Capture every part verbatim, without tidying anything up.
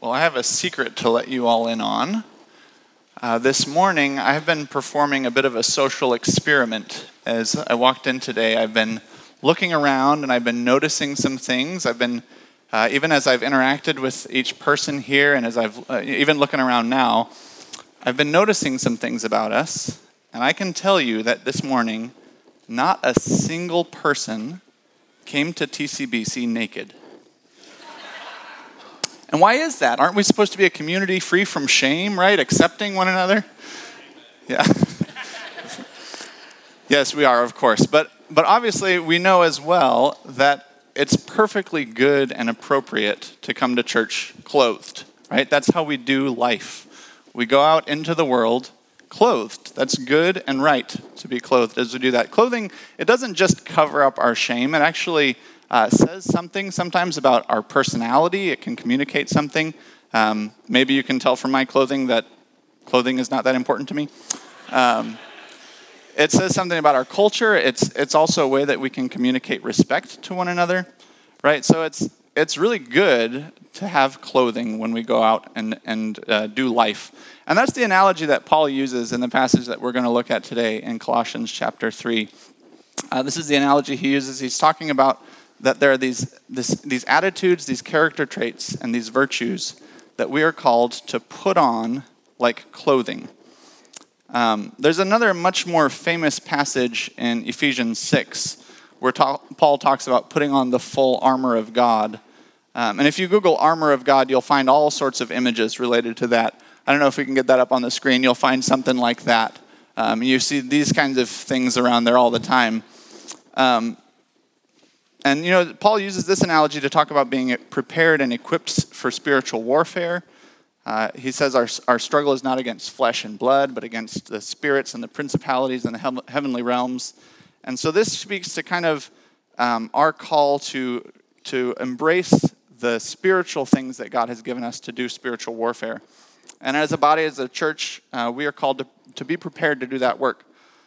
Well, I have a secret to let you all in on. Uh, this morning, I've been performing a bit of a social experiment. As I walked in today, I've been looking around and I've been noticing some things. I've been, uh, even as I've interacted with each person here and as I've, uh, even looking around now, I've been noticing some things about us. And I can tell you that this morning, not a single person came to T C B C naked. And why is that? Aren't we supposed to be a community free from shame, right? Accepting one another? Yeah. Yes, we are, of course. But but obviously, we know as well that it's perfectly good and appropriate to come to church clothed, right? That's how we do life. We go out into the world clothed. That's good and right to be clothed as we do that. Clothing, it doesn't just cover up our shame. It actually Uh, says something sometimes about our personality. It can communicate something. Um, maybe you can tell from my clothing that clothing is not that important to me. Um, it says something about our culture. It's it's also a way that we can communicate respect to one another, right? So it's it's really good to have clothing when we go out and and uh, do life. And that's the analogy that Paul uses in the passage that we're going to look at today in Colossians chapter three. Uh, this is the analogy he uses. He's talking about that there are these this, these attitudes, these character traits, and these virtues that we are called to put on like clothing. Um, there's another much more famous passage in Ephesians six where ta- Paul talks about putting on the full armor of God. Um, and if you Google armor of God, you'll find all sorts of images related to that. I don't know if we can get that up on the screen. You'll find something like that. Um, you see these kinds of things around there all the time. Um, And, you know, Paul uses this analogy to talk about being prepared and equipped for spiritual warfare. Uh, he says our our struggle is not against flesh and blood, but against the spirits and the principalities and the he- heavenly realms. And so this speaks to kind of um, our call to to embrace the spiritual things that God has given us to do spiritual warfare. And as a body, as a church, uh, we are called to, to be prepared to do that work.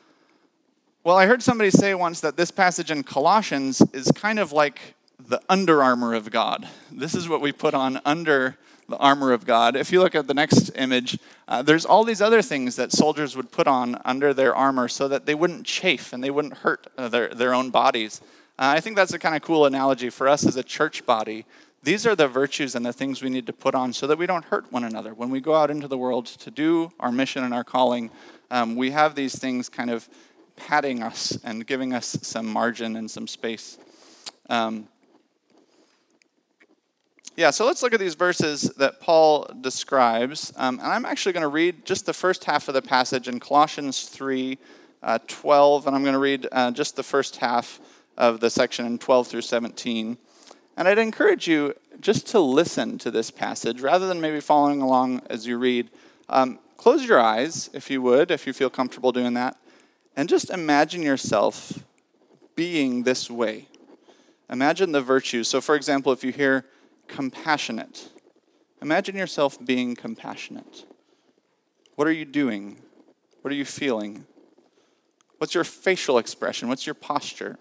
Well, I heard somebody say once that this passage in Colossians is kind of like the Under Armour of God. This is what we put on under the armor of God. If you look at the next image, uh, there's all these other things that soldiers would put on under their armor so that they wouldn't chafe and they wouldn't hurt uh, their, their own bodies. Uh, I think that's a kind of cool analogy for us as a church body. These are the virtues and the things we need to put on so that we don't hurt one another. When we go out into the world to do our mission and our calling, um, we have these things kind of padding us and giving us some margin and some space. Um, yeah, so let's look at these verses that Paul describes. Um, and I'm actually going to read just the first half of the passage in Colossians three, uh, twelve, and I'm going to read uh, just the first half of the section in twelve through seventeen. And I'd encourage you just to listen to this passage rather than maybe following along as you read. Um, close your eyes, if you would, if you feel comfortable doing that. And just imagine yourself being this way. Imagine the virtues. So, for example, if you hear compassionate, imagine yourself being compassionate. What are you doing? What are you feeling? What's your facial expression? What's your posture?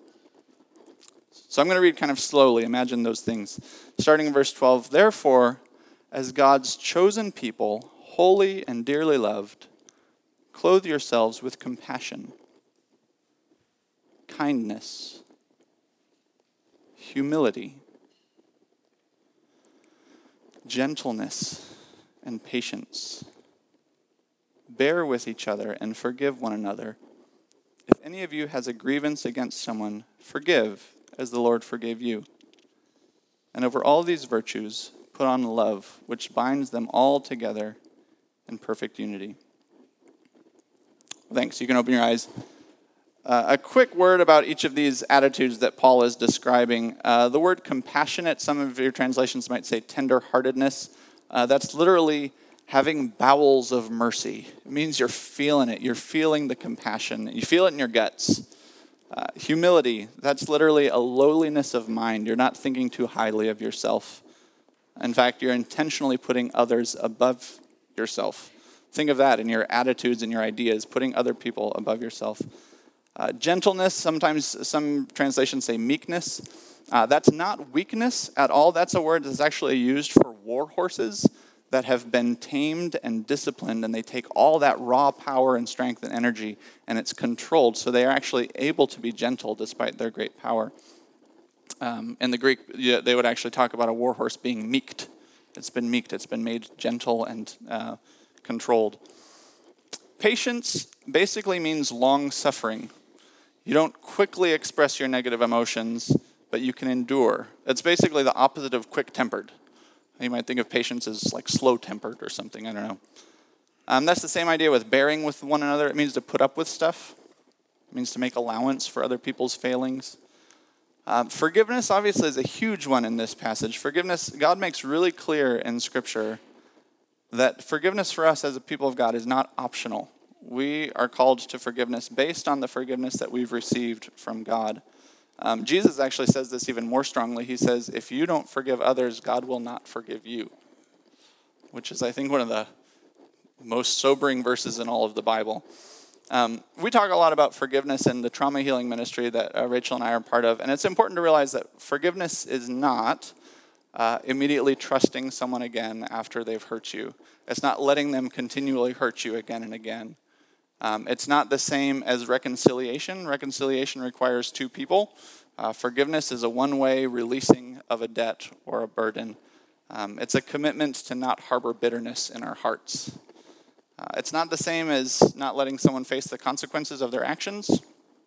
So I'm going to read kind of slowly. Imagine those things. Starting in verse twelve, therefore, as God's chosen people, holy and dearly loved, clothe yourselves with compassion, kindness, humility, gentleness, and patience. Bear with each other and forgive one another. If any of you has a grievance against someone, forgive as the Lord forgave you. And over all these virtues, put on love, which binds them all together in perfect unity. Thanks. You can open your eyes. Uh, a quick word about each of these attitudes that Paul is describing. Uh, the word compassionate, some of your translations might say tender-heartedness. Uh, that's literally having bowels of mercy. It means you're feeling it. You're feeling the compassion. You feel it in your guts. Uh, humility, that's literally a lowliness of mind. You're not thinking too highly of yourself. In fact, you're intentionally putting others above yourself. Think of that in your attitudes and your ideas, putting other people above yourself. Uh, gentleness, sometimes some translations say meekness. Uh, that's not weakness at all. That's a word that's actually used for war horses that have been tamed and disciplined, and they take all that raw power and strength and energy, and it's controlled, so they are actually able to be gentle despite their great power. Um, in the Greek, yeah, they would actually talk about a war horse being meeked. It's been meeked, it's been made gentle and uh, controlled. Patience basically means long suffering. You don't quickly express your negative emotions, but you can endure. It's basically the opposite of quick-tempered. You might think of patience as like slow-tempered or something, I don't know. Um, that's the same idea with bearing with one another. It means to put up with stuff. It means to make allowance for other people's failings. Um, forgiveness, obviously, is a huge one in this passage. Forgiveness, God makes really clear in Scripture that forgiveness for us as a people of God is not optional. We are called to forgiveness based on the forgiveness that we've received from God. Um, Jesus actually says this even more strongly. He says, if you don't forgive others, God will not forgive you. Which is, I think, one of the most sobering verses in all of the Bible. Um, we talk a lot about forgiveness in the trauma healing ministry that uh, Rachel and I are part of, and it's important to realize that forgiveness is not uh, immediately trusting someone again after they've hurt you. It's not letting them continually hurt you again and again. Um, it's not the same as reconciliation. Reconciliation requires two people. Uh, forgiveness is a one-way releasing of a debt or a burden. Um, it's a commitment to not harbor bitterness in our hearts. Uh, it's not the same as not letting someone face the consequences of their actions.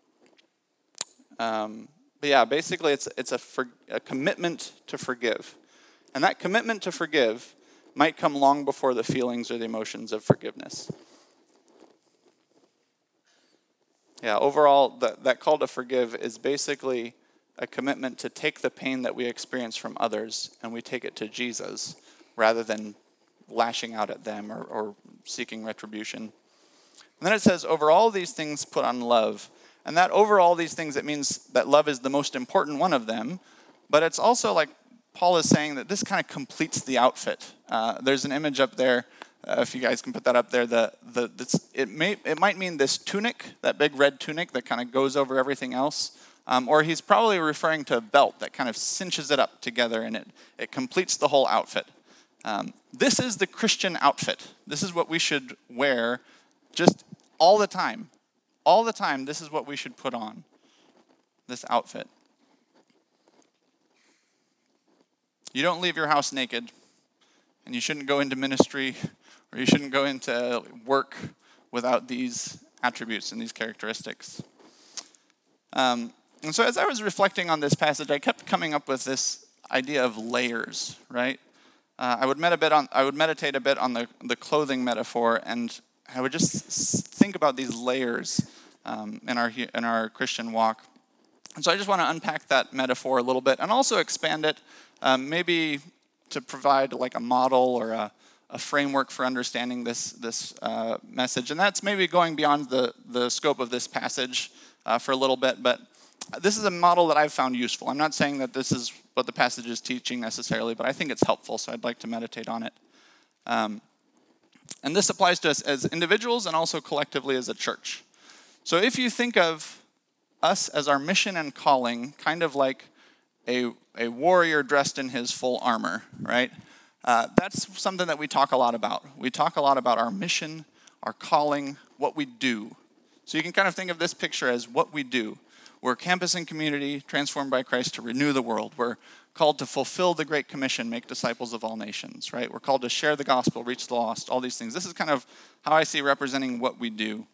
Um, but yeah, basically it's it's a, for, a commitment to forgive. And that commitment to forgive might come long before the feelings or the emotions of forgiveness. Yeah, overall, that, that call to forgive is basically a commitment to take the pain that we experience from others and we take it to Jesus rather than lashing out at them or, or seeking retribution. And then it says, over all these things put on love. And that over all these things, it means that love is the most important one of them. But it's also like Paul is saying that this kind of completes the outfit. Uh, there's an image up there, uh, if you guys can put that up there. The the this, it may it might mean this tunic, that big red tunic that kind of goes over everything else. Um, or he's probably referring to a belt that kind of cinches it up together and it, it completes the whole outfit. Um, this is the Christian outfit. This is what we should wear just all the time. All the time, this is what we should put on, this outfit. You don't leave your house naked, and you shouldn't go into ministry, or you shouldn't go into work without these attributes and these characteristics. Um, and so as I was reflecting on this passage, I kept coming up with this idea of layers, right? Uh, I would med- a bit on, I would meditate a bit on the, the clothing metaphor, and I would just think about these layers um, in our in our Christian walk. And so I just want to unpack that metaphor a little bit, and also expand it, um, maybe to provide like a model or a, a framework for understanding this this uh, message. And that's maybe going beyond the the scope of this passage uh, for a little bit, but this is a model that I've found useful. I'm not saying that this is what the passage is teaching necessarily, but I think it's helpful, so I'd like to meditate on it. Um, and this applies to us as individuals and also collectively as a church. So if you think of us as our mission and calling, kind of like a, a warrior dressed in his full armor, right? Uh, that's something that we talk a lot about. We talk a lot about our mission, our calling, what we do. So you can kind of think of this picture as what we do. We're campus and community transformed by Christ to renew the world. We're called to fulfill the Great Commission, make disciples of all nations, right? We're called to share the gospel, reach the lost, all these things. This is kind of how I see representing what we do.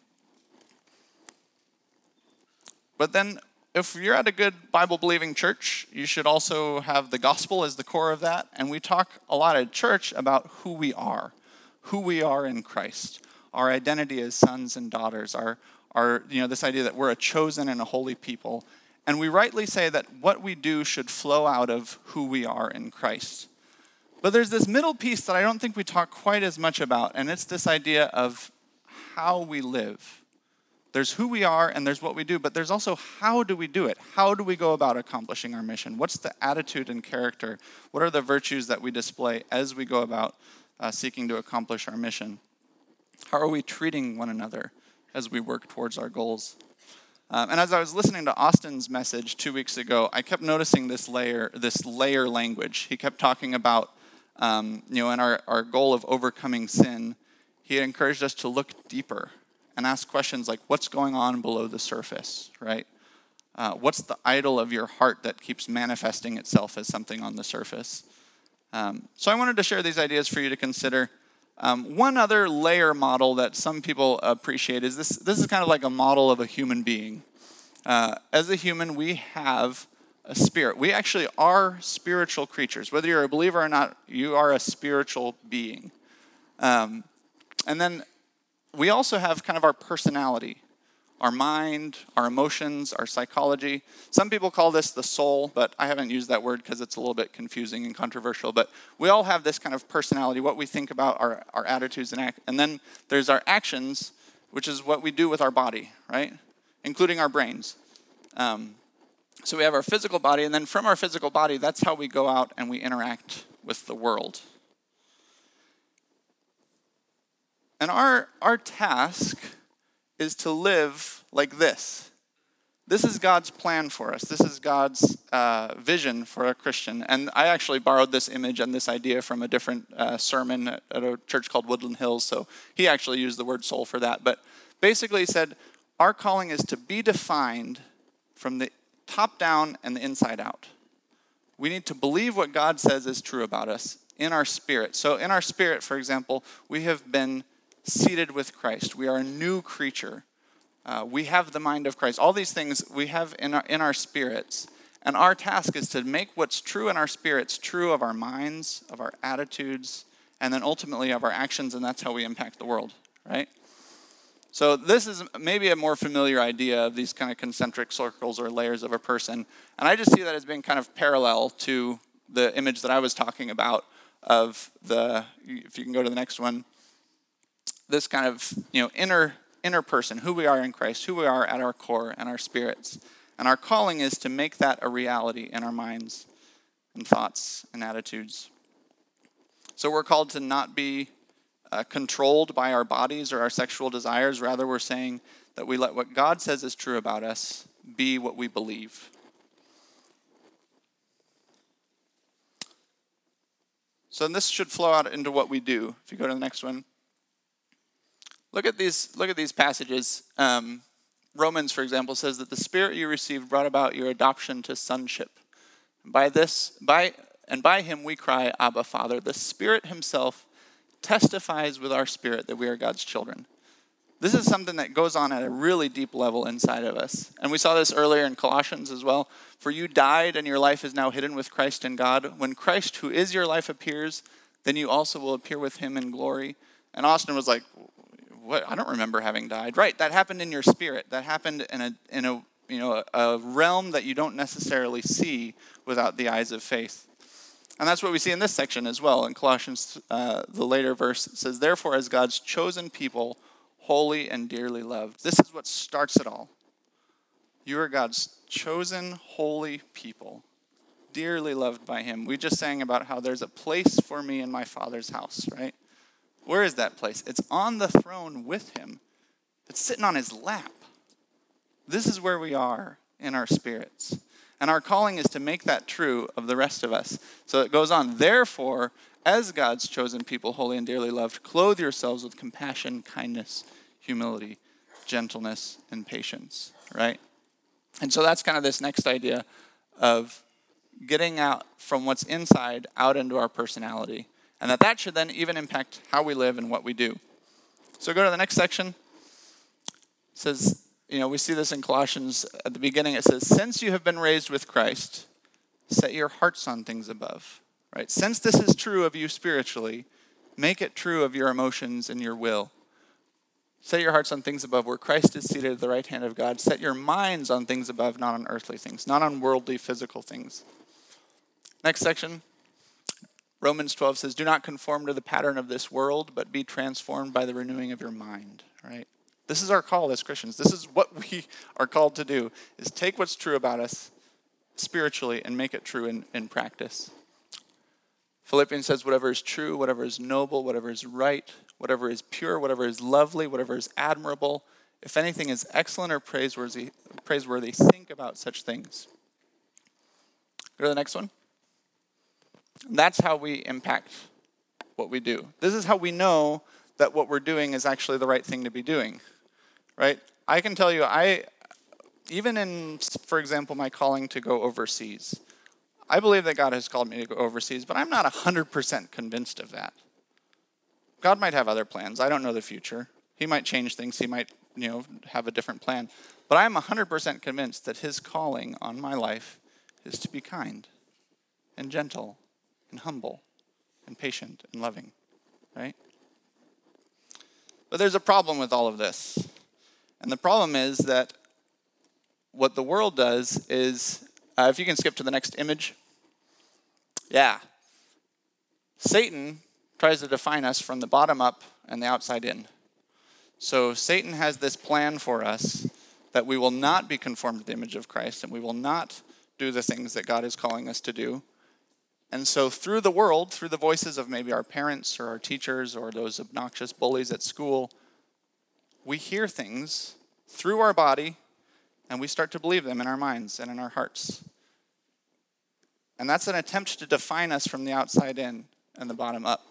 But then if you're at a good Bible-believing church, you should also have the gospel as the core of that. And we talk a lot at church about who we are, who we are in Christ, our identity as sons and daughters, our Our, you know, this idea that we're a chosen and a holy people. And we rightly say that what we do should flow out of who we are in Christ. But there's this middle piece that I don't think we talk quite as much about, and it's this idea of how we live. There's who we are and there's what we do, but there's also how do we do it? How do we go about accomplishing our mission? What's the attitude and character? What are the virtues that we display as we go about uh, seeking to accomplish our mission? How are we treating one another as we work towards our goals? Um, and as I was listening to Austin's message two weeks ago, I kept noticing this layer, this layer language. He kept talking about um, you know, in our, our goal of overcoming sin, he encouraged us to look deeper and ask questions like, what's going on below the surface, right? Uh, what's the idol of your heart that keeps manifesting itself as something on the surface? Um, so I wanted to share these ideas for you to consider. Um, one other layer model that some people appreciate is this. This is kind of like a model of a human being. Uh, as a human, we have a spirit. We actually are spiritual creatures. Whether you're a believer or not, you are a spiritual being. Um, and then we also have kind of our personality, our mind, our emotions, our psychology. Some people call this the soul, but I haven't used that word because it's a little bit confusing and controversial. But we all have this kind of personality, what we think about, our, our attitudes, and act. And then there's our actions, which is what we do with our body, right? Including our brains. Um, so we have our physical body, and then from our physical body, that's how we go out and we interact with the world. And our our task is to live like this. This is God's plan for us. This is God's uh, vision for a Christian. And I actually borrowed this image and this idea from a different uh, sermon at, at a church called Woodland Hills. So he actually used the word soul for that. But basically he said, our calling is to be defined from the top down and the inside out. We need to believe what God says is true about us in our spirit. So in our spirit, for example, we have been seated with Christ. We are a new creature. Uh, we have the mind of Christ. All these things we have in our, in our spirits. And our task is to make what's true in our spirits true of our minds, of our attitudes, and then ultimately of our actions, and that's how we impact the world, right? So this is maybe a more familiar idea of these kind of concentric circles or layers of a person. And I just see that as being kind of parallel to the image that I was talking about of the, if you can go to the next one, this kind of, you know, inner inner person, who we are in Christ, who we are at our core and our spirits. And our calling is to make that a reality in our minds and thoughts and attitudes. So we're called to not be uh, controlled by our bodies or our sexual desires. Rather, we're saying that we let what God says is true about us be what we believe. So this should flow out into what we do. If you go to the next one. Look at these, look at these passages. Um, Romans, for example, says that the Spirit you received brought about your adoption to sonship. By this, by and by him we cry, Abba, Father. The Spirit himself testifies with our spirit that we are God's children. This is something that goes on at a really deep level inside of us. And we saw this earlier in Colossians as well. For you died and your life is now hidden with Christ in God. When Christ, who is your life, appears, then you also will appear with him in glory. And Austin was like, what? I don't remember having died. Right, that happened in your spirit. That happened in a in a you know a, a realm that you don't necessarily see without the eyes of faith. And that's what we see in this section as well. In Colossians, uh, the later verse says, "Therefore, as God's chosen people, holy and dearly loved." This is what starts it all. You are God's chosen, holy people, dearly loved by him. We just sang about how there's a place for me in my Father's house, right? Where is that place? It's on the throne with him. It's sitting on his lap. This is where we are in our spirits. And our calling is to make that true of the rest of us. So it goes on, therefore, as God's chosen people, holy and dearly loved, clothe yourselves with compassion, kindness, humility, gentleness, and patience, right? And so that's kind of this next idea of getting out from what's inside out into our personality. And that that should then even impact how we live and what we do. So go to the next section. It says, you know, we see this in Colossians at the beginning. It says, since you have been raised with Christ, set your hearts on things above. Right? Since this is true of you spiritually, make it true of your emotions and your will. Set your hearts on things above where Christ is seated at the right hand of God. Set your minds on things above, not on earthly things, not on worldly, physical things. Next section. Romans twelve says, do not conform to the pattern of this world, but be transformed by the renewing of your mind, right? This is our call as Christians. This is what we are called to do, is take what's true about us spiritually and make it true in, in practice. Philippians says, whatever is true, whatever is noble, whatever is right, whatever is pure, whatever is lovely, whatever is admirable, if anything is excellent or praiseworthy, praiseworthy, think about such things. Go to the next one. That's how we impact what we do. This is how we know that what we're doing is actually the right thing to be doing, right? I can tell you, I, even in, for example, my calling to go overseas, I believe that God has called me to go overseas, but I'm not one hundred percent convinced of that. God might have other plans. I don't know the future. He might change things. He might, you know, have a different plan. But I'm one hundred percent convinced that his calling on my life is to be kind and gentle and humble and patient and loving, right? But there's a problem with all of this. And the problem is that what the world does is, uh, if you can skip to the next image. Yeah. Satan tries to define us from the bottom up and the outside in. So Satan has this plan for us that we will not be conformed to the image of Christ and we will not do the things that God is calling us to do. And so through the world, through the voices of maybe our parents or our teachers or those obnoxious bullies at school, we hear things through our body and we start to believe them in our minds and in our hearts. And that's an attempt to define us from the outside in and the bottom up.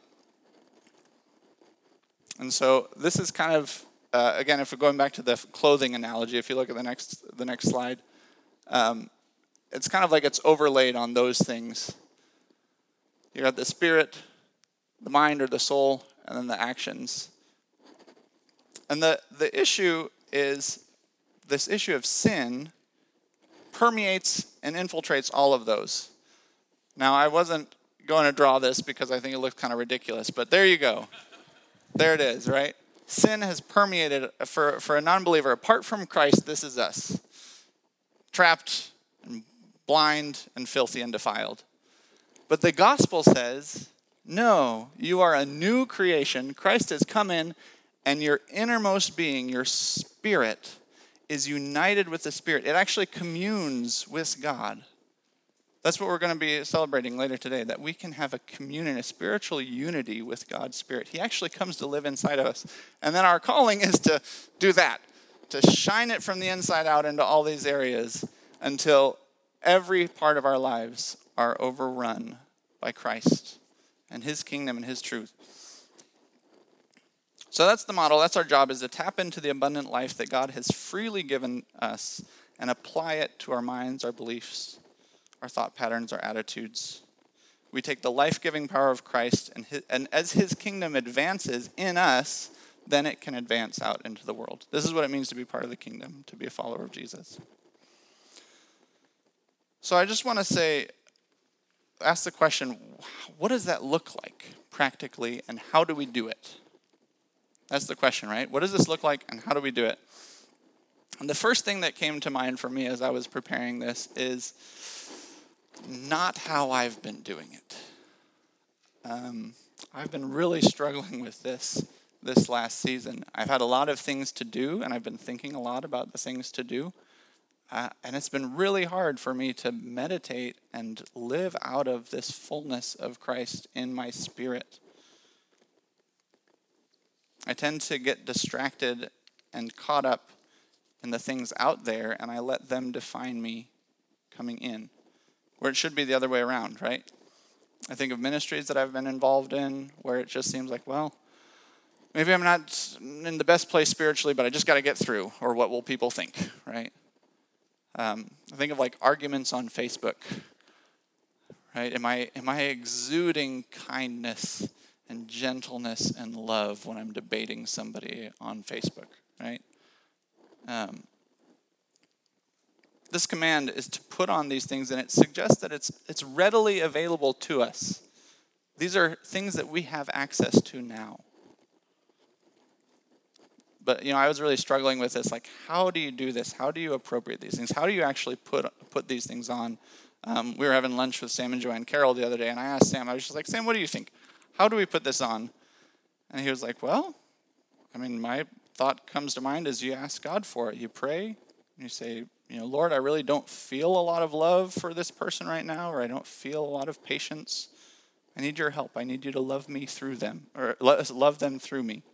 And so this is kind of, uh, again, if we're going back to the clothing analogy, if you look at the next the next slide, um, it's kind of like it's overlaid on those things. You got the spirit, the mind or the soul, and then the actions. And the, the issue is, this issue of sin permeates and infiltrates all of those. Now, I wasn't going to draw this because I think it looks kind of ridiculous, but there you go. There it is, right? Sin has permeated, for, for a non-believer, apart from Christ, this is us. Trapped and blind and filthy and defiled. But the gospel says, no, you are a new creation. Christ has come in, and your innermost being, your spirit, is united with the Spirit. It actually communes with God. That's what we're going to be celebrating later today, that we can have a communion, a spiritual unity with God's Spirit. He actually comes to live inside of us. And then our calling is to do that, to shine it from the inside out into all these areas until every part of our lives are overrun by Christ and his kingdom and his truth. So that's the model. That's our job, is to tap into the abundant life that God has freely given us and apply it to our minds, our beliefs, our thought patterns, our attitudes. We take the life-giving power of Christ, and, his, and as his kingdom advances in us, then it can advance out into the world. This is what it means to be part of the kingdom, to be a follower of Jesus. So I just want to say, ask the question, what does that look like practically, and how do we do it? That's the question, right? What does this look like, and how do we do it? And the first thing that came to mind for me as I was preparing this is not how I've been doing it. Um, I've been really struggling with this this last season. I've had a lot of things to do, and I've been thinking a lot about the things to do. Uh, and it's been really hard for me to meditate and live out of this fullness of Christ in my spirit. I tend to get distracted and caught up in the things out there, and I let them define me coming in, where it should be the other way around, right? I think of ministries that I've been involved in where it just seems like, well, maybe I'm not in the best place spiritually, but I just got to get through, or what will people think, right? Um, I think of like arguments on Facebook, right? Am I am I exuding kindness and gentleness and love when I'm debating somebody on Facebook, right? Um, this command is to put on these things, and it suggests that it's it's readily available to us. These are things that we have access to now. But, you know, I was really struggling with this, like, how do you do this? How do you appropriate these things? How do you actually put put these things on? Um, we were having lunch with Sam and Joanne Carroll the other day, and I asked Sam, I was just like, Sam, what do you think? How do we put this on? And he was like, well, I mean, my thought comes to mind is you ask God for it. You pray, and you say, you know, Lord, I really don't feel a lot of love for this person right now, or I don't feel a lot of patience. I need your help. I need you to love me through them, or love them through me.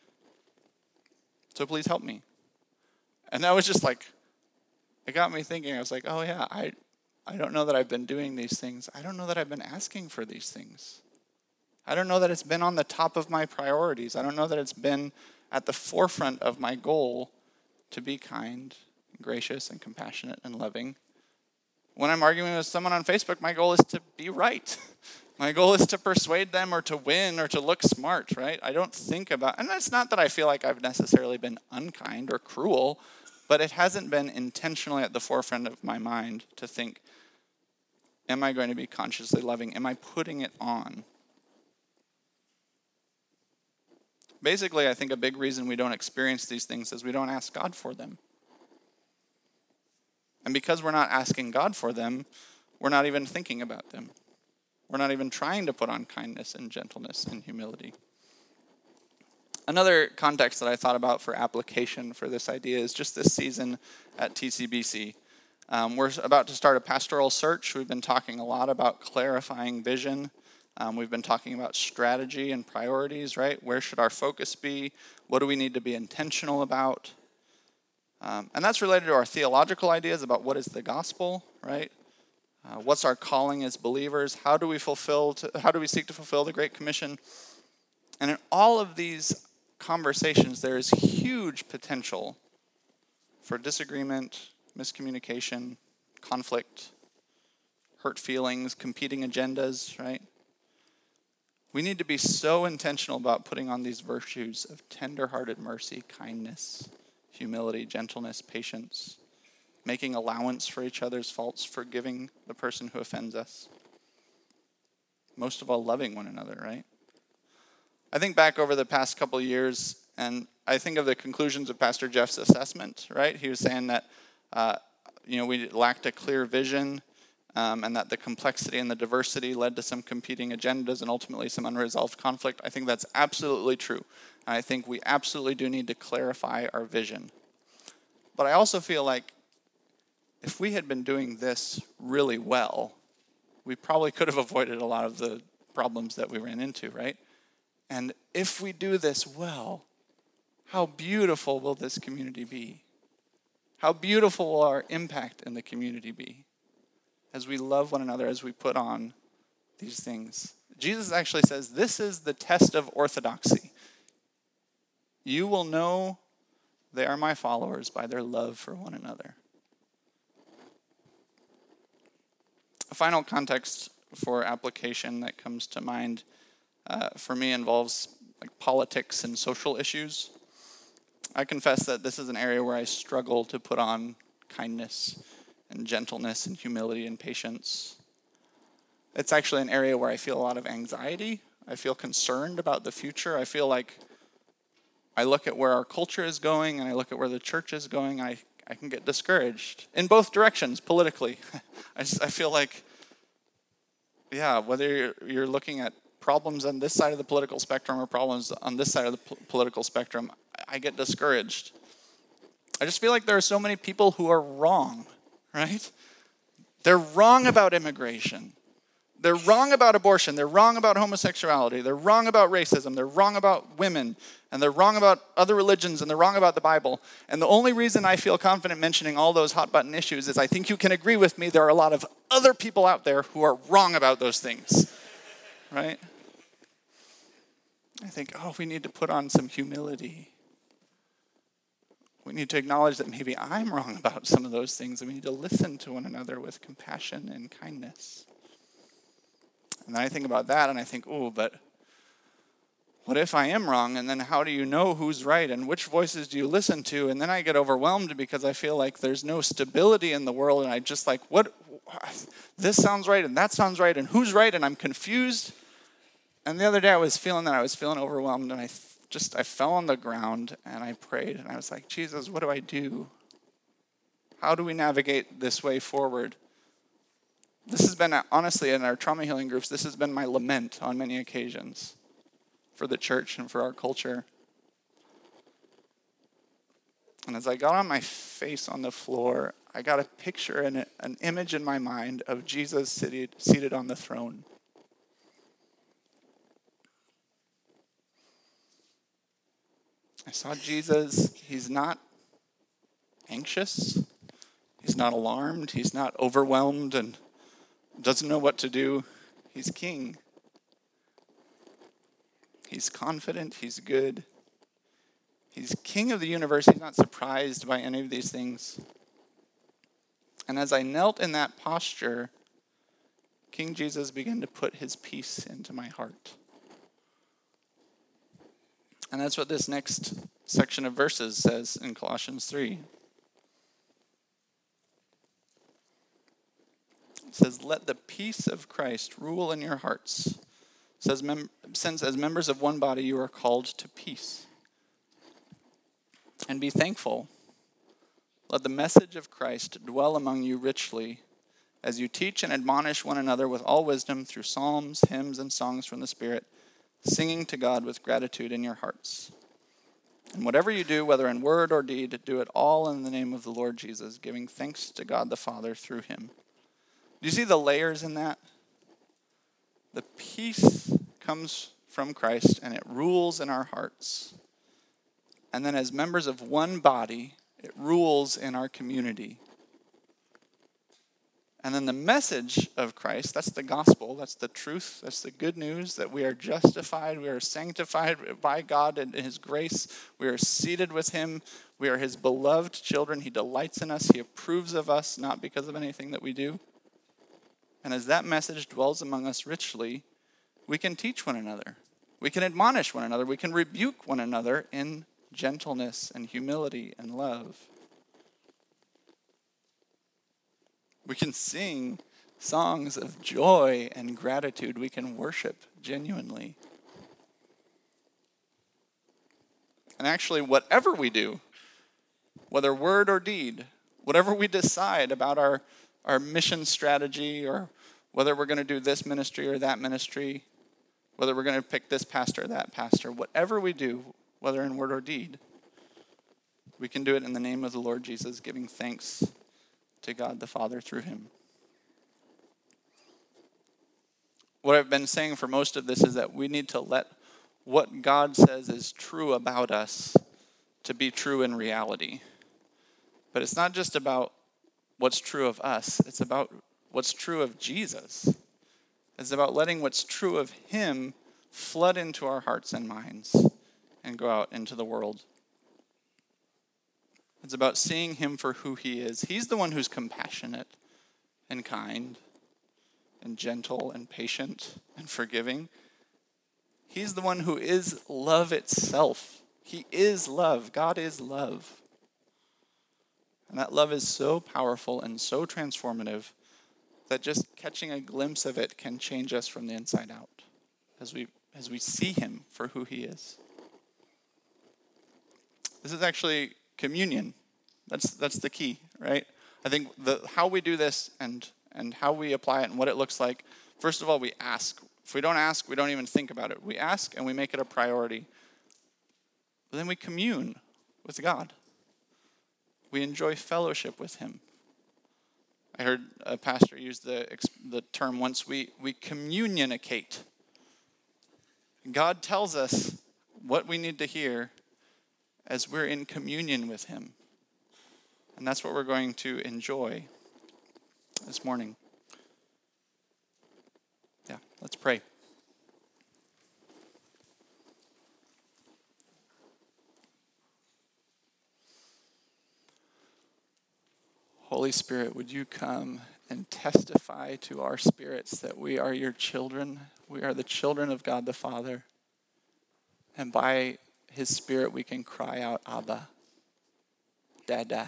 So please help me. And that was just like, it got me thinking. I was like, oh yeah, I I don't know that I've been doing these things. I don't know that I've been asking for these things. I don't know that it's been on the top of my priorities. I don't know that it's been at the forefront of my goal to be kind, gracious, and compassionate and loving. When I'm arguing with someone on Facebook, my goal is to be right. My goal is to persuade them or to win or to look smart, right? I don't think about, and it's not that I feel like I've necessarily been unkind or cruel, but it hasn't been intentionally at the forefront of my mind to think, am I going to be consciously loving? Am I putting it on? Basically, I think a big reason we don't experience these things is we don't ask God for them. And because we're not asking God for them, we're not even thinking about them. We're not even trying to put on kindness and gentleness and humility. Another context that I thought about for application for this idea is just this season at T C B C. Um, we're about to start a pastoral search. We've been talking a lot about clarifying vision. Um, we've been talking about strategy and priorities, right? Where should our focus be? What do we need to be intentional about? Um, and that's related to our theological ideas about what is the gospel, right? Uh, what's our calling as believers? How do we fulfill? To, how do we seek to fulfill the Great Commission? And in all of these conversations, there is huge potential for disagreement, miscommunication, conflict, hurt feelings, competing agendas, right? We need to be so intentional about putting on these virtues of tender-hearted mercy, kindness, humility, gentleness, patience, making allowance for each other's faults, forgiving the person who offends us. Most of all, loving one another, right? I think back over the past couple of years, and I think of the conclusions of Pastor Jeff's assessment, right? He was saying that, uh, you know, we lacked a clear vision, um, and that the complexity and the diversity led to some competing agendas and ultimately some unresolved conflict. I think that's absolutely true. And I think we absolutely do need to clarify our vision. But I also feel like if we had been doing this really well, we probably could have avoided a lot of the problems that we ran into, right? And if we do this well, how beautiful will this community be? How beautiful will our impact in the community be as we love one another, as we put on these things? Jesus actually says, this is the test of orthodoxy. You will know they are my followers by their love for one another. A final context for application that comes to mind uh, for me involves like politics and social issues. I confess that this is an area where I struggle to put on kindness and gentleness and humility and patience. It's actually an area where I feel a lot of anxiety. I feel concerned about the future. I feel like I look at where our culture is going and I look at where the church is going, and I, I can get discouraged in both directions politically. I, just, I feel like, yeah, whether you're, you're looking at problems on this side of the political spectrum or problems on this side of the p- political spectrum, I, I get discouraged. I just feel like there are so many people who are wrong, right? They're wrong about immigration. They're wrong about abortion. They're wrong about homosexuality. They're wrong about racism. They're wrong about women. And they're wrong about other religions. And they're wrong about the Bible. And the only reason I feel confident mentioning all those hot button issues is I think you can agree with me there are a lot of other people out there who are wrong about those things. Right? I think, oh, we need to put on some humility. We need to acknowledge that maybe I'm wrong about some of those things. And we need to listen to one another with compassion and kindness. And then I think about that and I think, oh, but what if I am wrong? And then how do you know who's right? And which voices do you listen to? And then I get overwhelmed because I feel like there's no stability in the world. And I just like, what? This sounds right and that sounds right. And who's right? And I'm confused. And the other day I was feeling that. I was feeling overwhelmed. And I just, I fell on the ground and I prayed. And I was like, Jesus, what do I do? How do we navigate this way forward? This has been, honestly, in our trauma healing groups, this has been my lament on many occasions for the church and for our culture. And as I got on my face on the floor, I got a picture and an image in my mind of Jesus seated, seated on the throne. I saw Jesus. He's not anxious. He's not alarmed. He's not overwhelmed and doesn't know what to do. He's king. He's confident. He's good. He's king of the universe. He's not surprised by any of these things. And as I knelt in that posture, King Jesus began to put his peace into my heart. And that's what this next section of verses says in Colossians three. It says, let the peace of Christ rule in your hearts. It says, mem- since as members of one body you are called to peace. And be thankful. Let the message of Christ dwell among you richly, as you teach and admonish one another with all wisdom through psalms, hymns, and songs from the Spirit, singing to God with gratitude in your hearts. And whatever you do, whether in word or deed, do it all in the name of the Lord Jesus, giving thanks to God the Father through him. Do you see the layers in that? The peace comes from Christ, and it rules in our hearts. And then as members of one body, it rules in our community. And then the message of Christ, that's the gospel, that's the truth, that's the good news, that we are justified, we are sanctified by God in his grace, we are seated with him, we are his beloved children, he delights in us, he approves of us, not because of anything that we do. And as that message dwells among us richly, we can teach one another, we can admonish one another, we can rebuke one another in gentleness and humility and love. We can sing songs of joy and gratitude. We can worship genuinely. And actually, whatever we do, whether word or deed, whatever we decide about our, our mission strategy, or whether we're going to do this ministry or that ministry, whether we're going to pick this pastor or that pastor, whatever we do, whether in word or deed, we can do it in the name of the Lord Jesus, giving thanks to God the Father through him. What I've been saying for most of this is that we need to let what God says is true about us to be true in reality. But it's not just about what's true of us. It's about what's true of Jesus. It's about letting what's true of him flood into our hearts and minds and go out into the world. It's about seeing him for who he is. He's the one who's compassionate and kind and gentle and patient and forgiving. He's the one who is love itself. He is love. God is love. And that love is so powerful and so transformative that just catching a glimpse of it can change us from the inside out as we as we see him for who he is. This is actually communion. That's that's the key, right? I think the how we do this and and how we apply it and what it looks like, first of all, we ask. If we don't ask, we don't even think about it. We ask and we make it a priority. But then we commune with God. We enjoy fellowship with him. I heard a pastor use the the term once, we, we communionicate. God tells us what we need to hear as we're in communion with him. And that's what we're going to enjoy this morning. Yeah, let's pray. Holy Spirit, would you come and testify to our spirits that we are your children? We are the children of God the Father. And by his Spirit, we can cry out, Abba, Dada.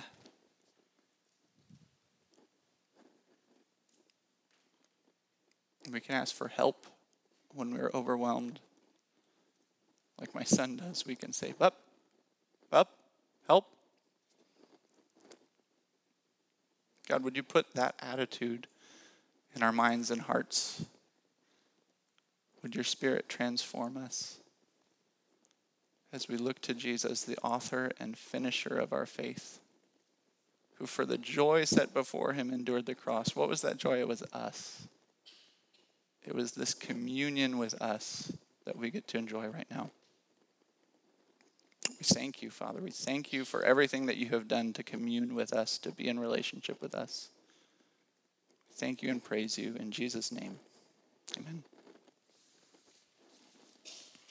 We can ask for help when we're overwhelmed. Like my son does, we can say, Up, up, help. God, would you put that attitude in our minds and hearts? Would your Spirit transform us as we look to Jesus, the author and finisher of our faith, who for the joy set before him endured the cross? What was that joy? It was us. It was this communion with us that we get to enjoy right now. We thank you, Father. We thank you for everything that you have done to commune with us, to be in relationship with us. Thank you and praise you in Jesus' name. Amen.